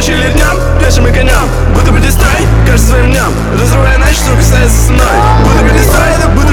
или днем, пешим и конем. Будто бы дистрой, кажется своим днем, разрывая ночь, что касается со мной. Будто бы дистрой, это будто